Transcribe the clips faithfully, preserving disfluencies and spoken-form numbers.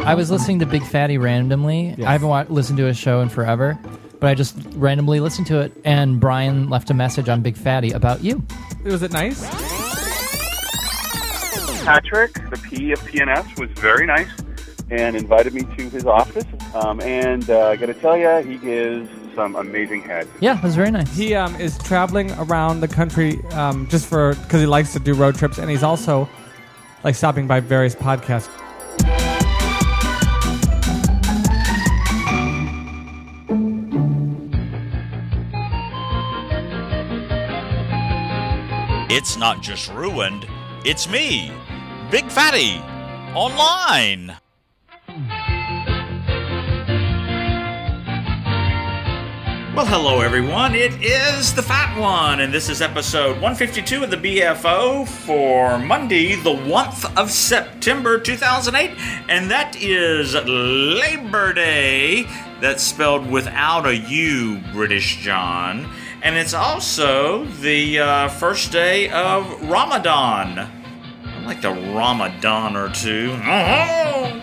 I was listening to Big Fatty randomly. Yes. I haven't wa- listened to a show in forever, but I just randomly listened to it, and Brian left a message on Big Fatty about you. Was it nice? Patrick, the P of P N S, was very nice and invited me to his office. Um, and uh, I got to tell you, he gives some amazing head. Yeah, it was very nice. He um, is traveling around the country um, just for because he likes to do road trips, and he's also like stopping by various podcasts. It's not just ruined, it's me, Big Fatty, online. Well, hello everyone, it is the Fat One, and this is episode one fifty-two of the B F O for Monday, the first of September two thousand eight, and that is Labor Day, that's spelled without a U, British John. And it's also the uh, first day of Ramadan. I like the Ramadan or two. Oh,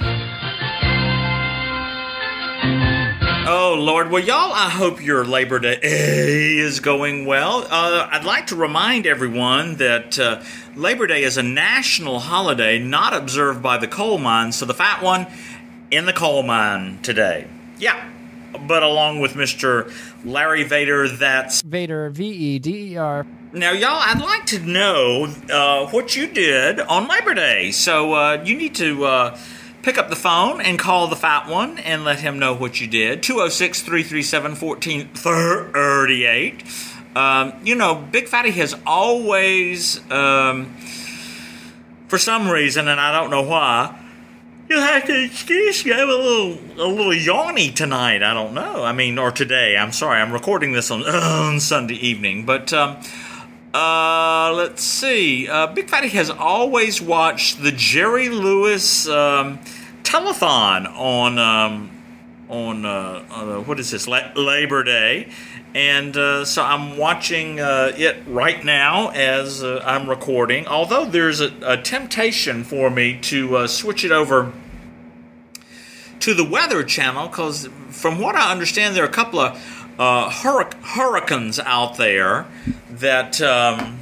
oh Lord. Well, y'all, I hope your Labor Day is going well. Uh, I'd like to remind everyone that uh, Labor Day is a national holiday not observed by the coal mines. So the Fat One in the coal mine today. Yeah. But along with Mister Larry Vader, that's... Vader, V E D E R. Now, y'all, I'd like to know uh, what you did on Labor Day. So uh, you need to uh, pick up the phone and call the Fat One and let him know what you did. two oh six, three three seven, one four three eight. Um, you know, Big Fatty has always, um, for some reason, and I don't know why... You'll have to excuse me. I'm a little, a little yawny tonight. I don't know. I mean, or today. I'm sorry. I'm recording this on, on Sunday evening. But um, uh, let's see. Uh, Big Fatty has always watched the Jerry Lewis um, telethon on um, on uh, uh, what is this? La- Labor Day. And uh, so I'm watching uh, it right now as uh, I'm recording, although there's a, a temptation for me to uh, switch it over to the Weather Channel, because from what I understand, there are a couple of uh, hurric- hurricanes out there that um,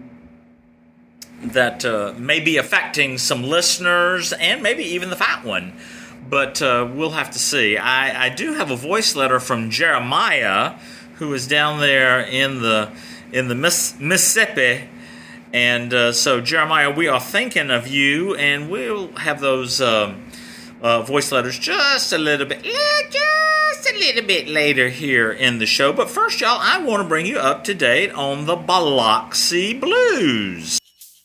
that uh, may be affecting some listeners and maybe even the Fat One. But uh, we'll have to see. I, I do have a voice letter from Jeremiah, who is down there in the in the Miss, Mississippi, and uh, so Jeremiah, we are thinking of you, and we'll have those um, uh, voice letters just a little bit, just a little bit later here in the show. But first, y'all, I want to bring you up to date on the Biloxi Blues.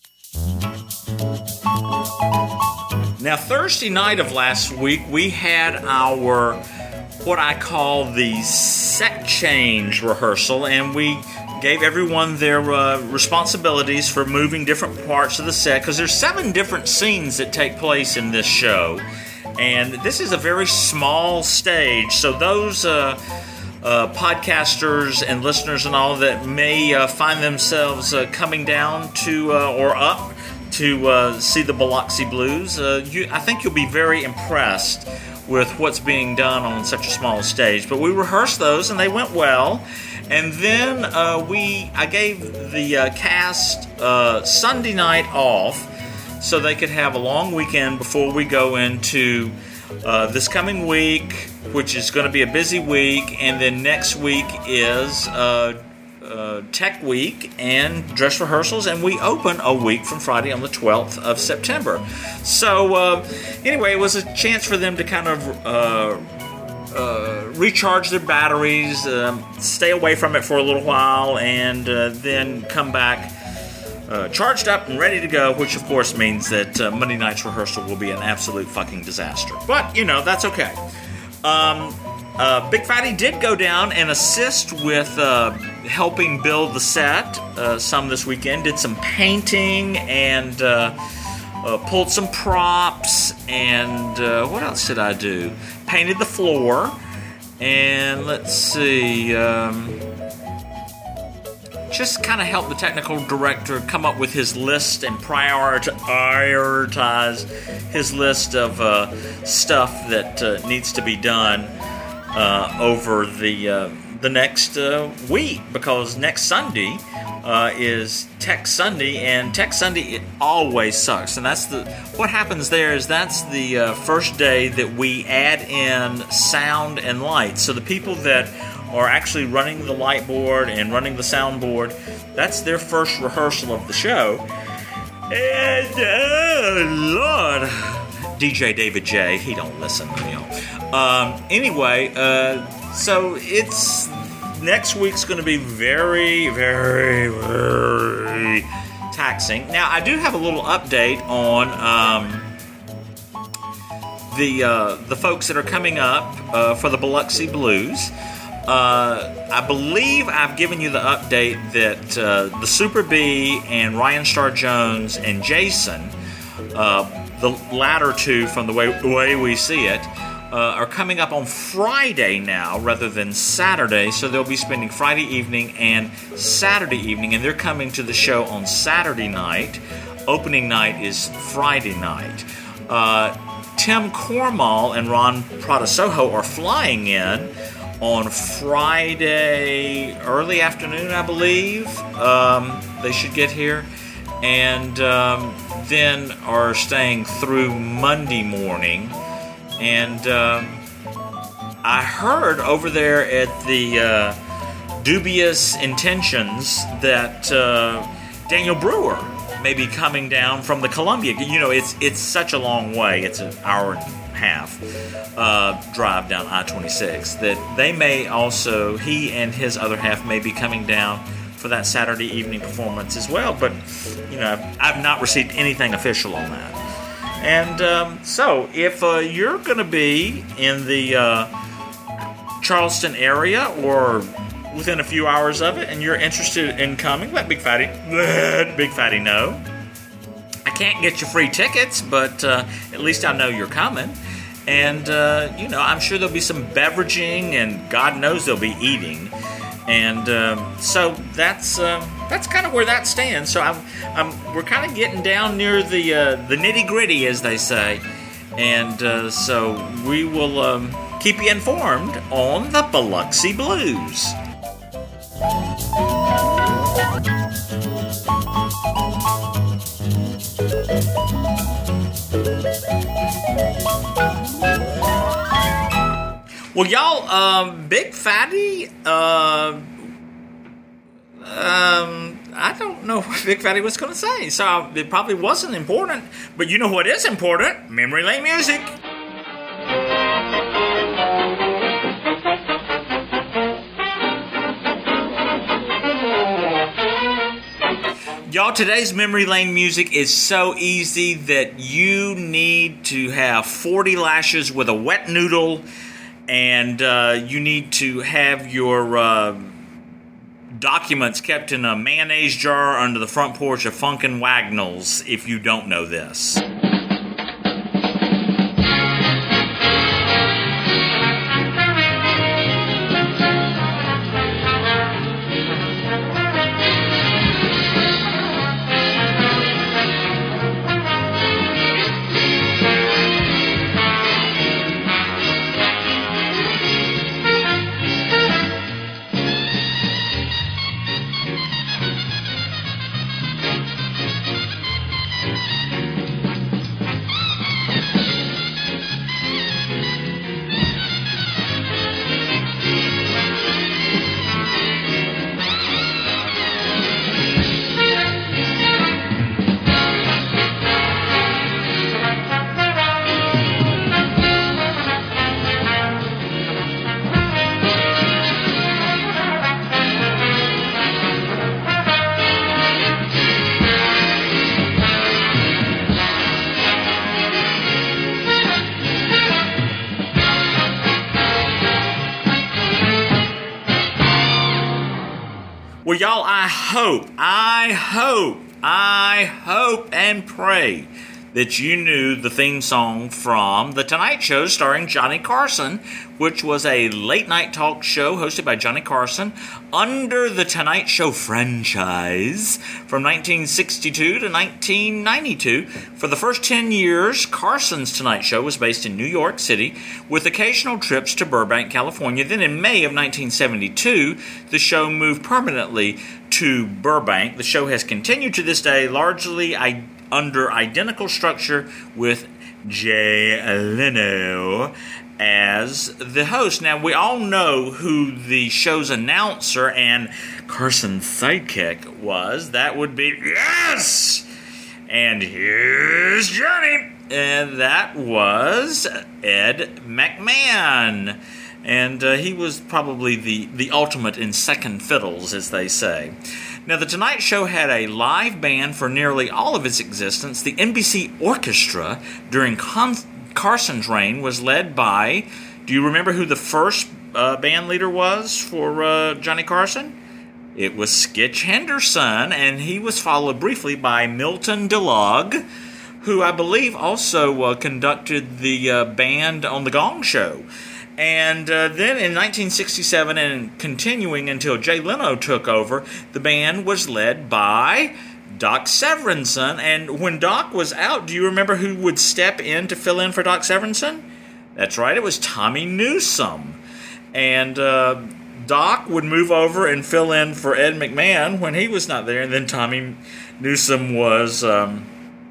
Now, Thursday night of last week, we had our what I call the set change rehearsal, and we gave everyone their uh, responsibilities for moving different parts of the set, because there's seven different scenes that take place in this show, and this is a very small stage, so those uh, uh, podcasters and listeners and all that may uh, find themselves uh, coming down to uh, or up to uh, see the Biloxi Blues, uh, you, I think you'll be very impressed with what's being done on such a small stage. But we rehearsed those, and they went well. And then uh, we, I gave the uh, cast uh, Sunday night off so they could have a long weekend before we go into uh, this coming week, which is going to be a busy week. And then next week is uh, uh, Tech Week and dress rehearsals, and we open a week from Friday on the twelfth of September. So uh, anyway, it was a chance for them to kind of uh, uh, recharge their batteries, um, stay away from it for a little while, and uh, then come back uh, charged up and ready to go, which of course means that uh, Monday night's rehearsal will be an absolute fucking disaster. But, you know, that's okay. Um, uh, Big Fatty did go down and assist with uh, helping build the set uh, some this weekend, did some painting, and uh, uh, pulled some props, and uh, what else did I do? Painted the floor, and let's see, um, just kind of help the technical director come up with his list and prioritize his list of uh, stuff that uh, needs to be done uh, over the uh, the next uh, week, because next Sunday uh, is Tech Sunday, and Tech Sunday, it always sucks. And that's the what happens there is that's the uh, first day that we add in sound and light. So the people that are actually running the light board and running the sound board, that's their first rehearsal of the show. And oh Lord, D J David J, he don't listen, you know. Um, anyway, uh, so it's next week's going to be very, very, very taxing. Now, I do have a little update on um, the uh, the folks that are coming up uh, for the Biloxi Blues. Uh, I believe I've given you the update that uh, the Super B and Ryan Starr Jones and Jason, uh, the latter two from the way, the way we see it, uh, are coming up on Friday now rather than Saturday. So they'll be spending Friday evening and Saturday evening, and they're coming to the show on Saturday night. Opening night is Friday night. Uh, Tim Cormall and Ron Pradasoho are flying in on Friday early afternoon, I believe. Um, they should get here. And um, then are staying through Monday morning. And um, I heard over there at the uh, Dubious Intentions that uh, Daniel Brewer may be coming down from the Columbia. You know, it's it's such a long way. It's an hour and half uh, drive down I twenty-six, that they may also, he and his other half may be coming down for that Saturday evening performance as well. But, you know, I've, I've not received anything official on that. And um, so, if uh, you're going to be in the uh, Charleston area or within a few hours of it and you're interested in coming, let Big Fatty, let Big Fatty know. I can't get you free tickets, but uh, at least I know you're coming. And, uh, you know, I'm sure there'll be some beveraging, and God knows there'll be eating. And um, so that's uh, that's kind of where that stands. So I'm, I'm we're kind of getting down near the uh, the nitty gritty, as they say. And uh, so we will um, keep you informed on the Biloxi Blues. Well, y'all, um, Big Fatty, uh, um, I don't know what Big Fatty was going to say, so it probably wasn't important, but you know what is important? Memory Lane music. Y'all, today's Memory Lane music is so easy that you need to have forty lashes with a wet noodle, and uh, you need to have your uh, documents kept in a mayonnaise jar under the front porch of Funkin' Wagnalls if you don't know this. Well, y'all, I hope, I hope, I hope and pray that you knew the theme song from The Tonight Show starring Johnny Carson, which was a late-night talk show hosted by Johnny Carson under the Tonight Show franchise from nineteen sixty-two to nineteen ninety-two. For the first ten years, Carson's Tonight Show was based in New York City with occasional trips to Burbank, California. Then in May of nineteen seventy-two, the show moved permanently to Burbank. The show has continued to this day, largely I- under identical structure with Jay Leno as the host. Now, we all know who the show's announcer and Carson's sidekick was. That would be, yes! And here's Johnny! And that was Ed McMahon. And uh, he was probably the, the ultimate in second fiddles, as they say. Now, The Tonight Show had a live band for nearly all of its existence. The N B C Orchestra during Con- Carson's reign was led by, do you remember who the first uh, band leader was for uh, Johnny Carson? It was Skitch Henderson, and he was followed briefly by Milton DeLogg, who I believe also uh, conducted the uh, band on The Gong Show. And uh, then in nineteen sixty-seven, and continuing until Jay Leno took over, the band was led by Doc Severinsen. And when Doc was out, do you remember who would step in to fill in for Doc Severinsen? That's right, it was Tommy Newsom. And uh, Doc would move over and fill in for Ed McMahon when he was not there. And then Tommy Newsom was Um,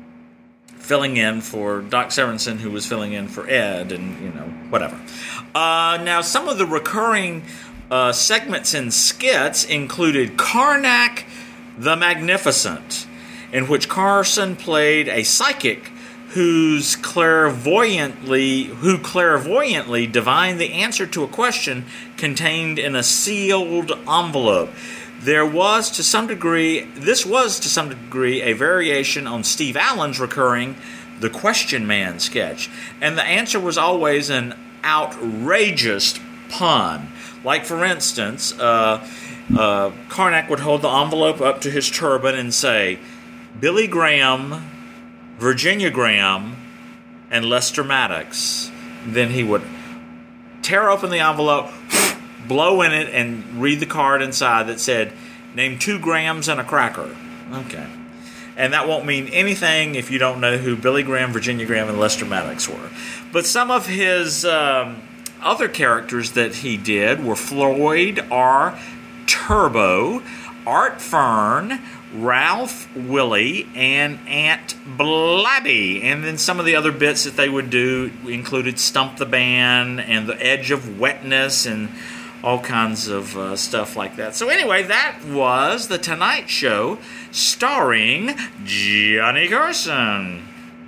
filling in for Doc Severinsen, who was filling in for Ed, and, you know, whatever. Uh, now, some of the recurring uh, segments and skits included Karnak the Magnificent, in which Carson played a psychic who's clairvoyantly, who clairvoyantly divined the answer to a question contained in a sealed envelope. There was, to some degree, this was to some degree a variation on Steve Allen's recurring The Question Man sketch. And the answer was always an outrageous pun. Like, for instance, uh, uh, Karnak would hold the envelope up to his turban and say, Billy Graham, Virginia Graham, and Lester Maddox. Then he would tear open the envelope, blow in it, and read the card inside that said, name two grams and a cracker. Okay. And that won't mean anything if you don't know who Billy Graham, Virginia Graham, and Lester Maddox were. But some of his um, other characters that he did were Floyd R. Turbo, Art Fern, Ralph Willie, and Aunt Blabby. And then some of the other bits that they would do included Stump the Band and The Edge of Wetness and all kinds of uh, stuff like that. So anyway, that was The Tonight Show starring Johnny Carson.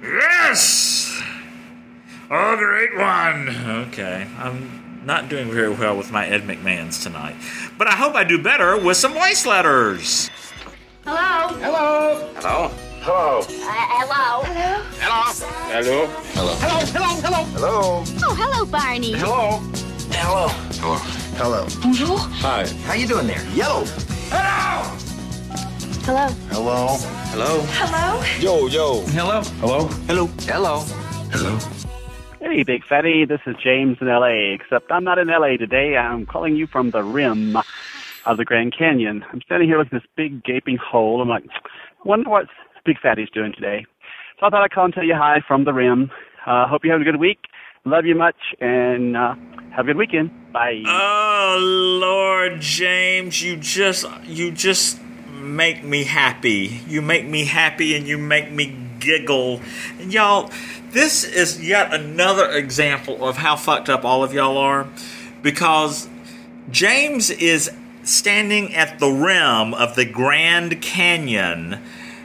Yes! Oh, great one. Okay, I'm not doing very well with my Ed McMahons tonight. But I hope I do better with some voice letters. Hello? Hello. Hello. Hello. Uh, hello? Hello. Hello. Hello. Hello, hello, hello. Hello. Oh, hello, Barney. Hello. Hello. Hello. Hello. Bonjour. Hi. How you doing there? Yellow. Hello. Hello. Hello. Hello. Hello? Yo, yo. Hello. Hello. Hello. Hello. Hello. Hey, Big Fatty, this is James in L A, except I'm not in L A today. I'm calling you from the rim of the Grand Canyon. I'm standing here looking at this big gaping hole. I'm like, wonder what Big Fatty's doing today. So I thought I'd call and tell you hi from the rim. Uh, hope you're having a good week. Love you much, and uh, have a good weekend. Bye. Oh, Lord, James, you just, you just make me happy. You make me happy and you make me giggle. And y'all, this is yet another example of how fucked up all of y'all are, because James is standing at the rim of the Grand Canyon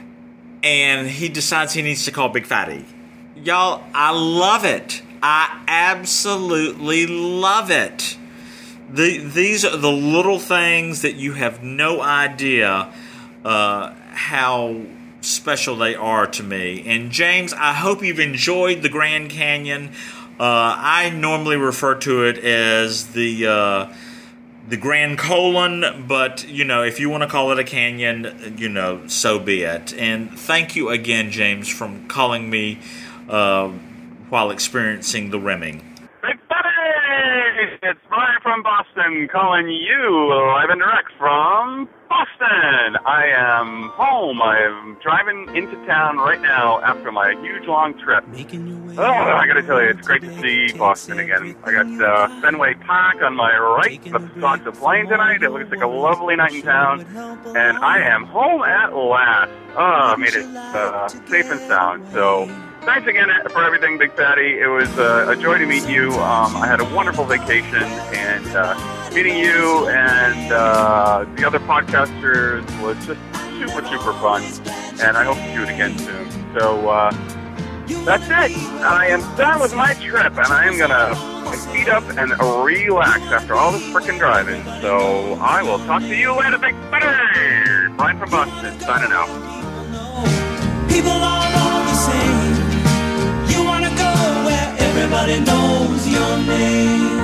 and he decides he needs to call Big Fatty. Y'all, I love it. I absolutely love it. The, these are the little things that you have no idea uh, how special they are to me. And James, I hope you've enjoyed the Grand Canyon. Uh, I normally refer to it as the uh, the Grand Colon, but, you know, if you want to call it a canyon, you know, so be it. And thank you again, James, for calling me uh, while experiencing the rimming. Big Buddy! It's Brian from Boston calling you live and direct from Boston. I am home. I am driving into town right now after my huge long trip. Oh, I gotta tell you, it's great to see Boston again. I got uh, Fenway Park on my right, the Sox are playing tonight. It looks like a lovely night in town. And I am home at last. Oh, I made it uh, safe and sound. So thanks again for everything, Big Fatty. It was uh, a joy to meet you. Um, I had a wonderful vacation, and uh, meeting you and uh, the other podcasters was just super, super fun. And I hope to do it again soon. So uh, that's it. I am done with my trip, and I am going to put my feet up and relax after all this frickin' driving. So I will talk to you later, Big Fatty. Brian from Boston, signing out. People all are the same. You wanna go where everybody knows your name.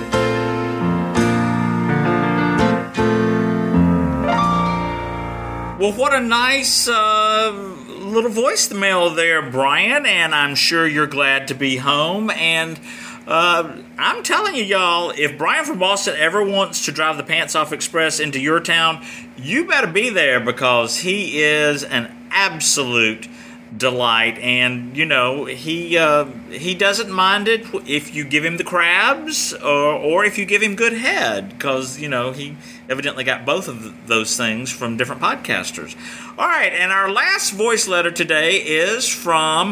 Well, what a nice uh, little voicemail there, Brian, and I'm sure you're glad to be home. And uh, I'm telling you, y'all, if Brian from Boston ever wants to drive the Pants Off Express into your town, you better be there, because he is an absolute delight. And, you know, he uh, he doesn't mind it if you give him the crabs or, or if you give him good head, because, you know, he evidently got both of those things from different podcasters. All right, and our last voice letter today is from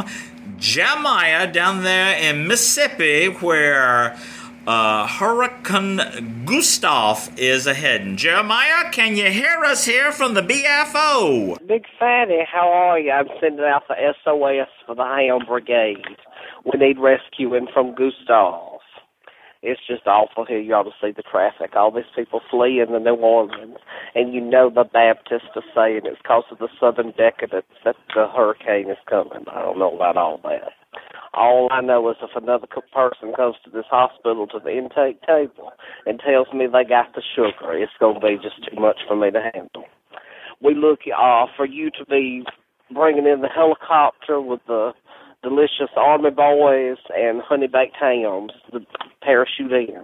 Jeremiah down there in Mississippi, where uh, Hurricane Gustav is ahead. Jeremiah, can you hear us here from the B F O? Big Fatty, how are you? I'm sending out the S O S for the Ham Brigade. We need rescuing from Gustav. It's just awful here. You ought to see the traffic. All these people fleeing to New Orleans. And you know the Baptists are saying it's because of the southern decadence that the hurricane is coming. I don't know about all that. All I know is if another person goes to this hospital to the intake table and tells me they got the sugar, it's going to be just too much for me to handle. We look uh, for you to be bringing in the helicopter with the delicious Army boys and honey baked hams, the parachute in.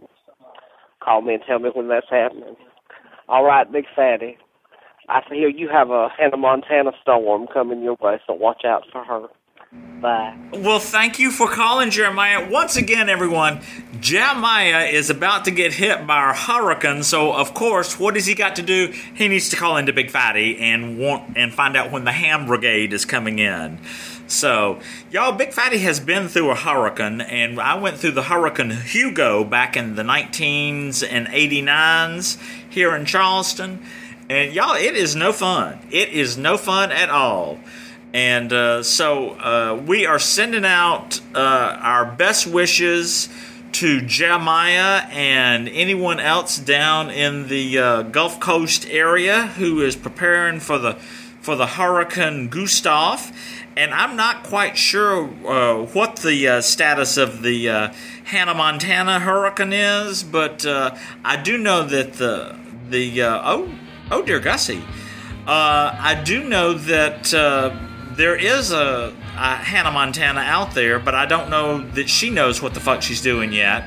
Call me and tell me when that's happening. All right, Big Fatty. I hear you have a Hannah Montana storm coming your way, so watch out for her. Bye. Well, thank you for calling, Jeremiah. Once again, everyone, Jeremiah is about to get hit by a hurricane, so of course, what has he got to do? He needs to call into Big Fatty and want and find out when the Ham Brigade is coming in. So, y'all, Big Fatty has been through a hurricane, and I went through the Hurricane Hugo back in the nineteens and eighty-nines here in Charleston, and y'all, it is no fun. It is no fun at all. And uh, so uh, we are sending out uh, our best wishes to Jeremiah and anyone else down in the uh, Gulf Coast area who is preparing for the for the Hurricane Gustav. And I'm not quite sure uh, what the uh, status of the uh, Hannah Montana hurricane is, but uh, I do know that the the uh, oh oh dear Gussie, uh, I do know that. Uh, There is a, a Hannah Montana out there, but I don't know that she knows what the fuck she's doing yet.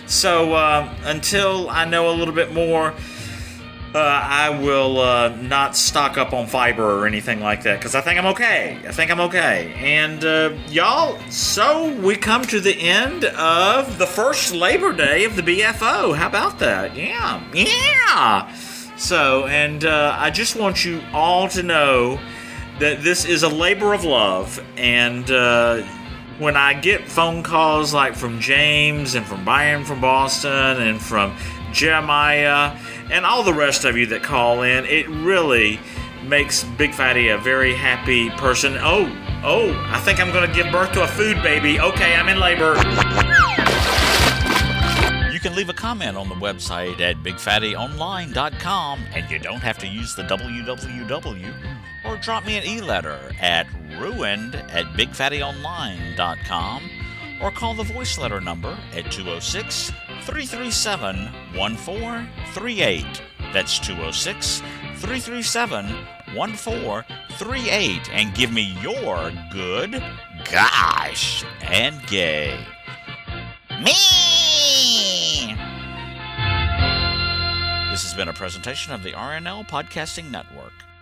So uh, until I know a little bit more, uh, I will uh, not stock up on fiber or anything like that, because I think I'm okay. I think I'm okay. And uh, y'all, so we come to the end of the first Labor Day of the B F O. How about that? Yeah, yeah. So, and uh, I just want you all to know that this is a labor of love, and uh, when I get phone calls like from James and from Brian from Boston and from Jeremiah and all the rest of you that call in, it really makes Big Fatty a very happy person. Oh, oh, I think I'm going to give birth to a food baby. Okay, I'm in labor. You can leave a comment on the website at big fatty online dot com, and you don't have to use the w w w. Or drop me an e-letter at ruined at big fatty online dot com, or call the voice letter number at two oh six, three three seven, one four three eight. That's two oh six, three three seven, one four three eight. And give me your good, gosh, and gay. Me! This has been a presentation of the R N L Podcasting Network.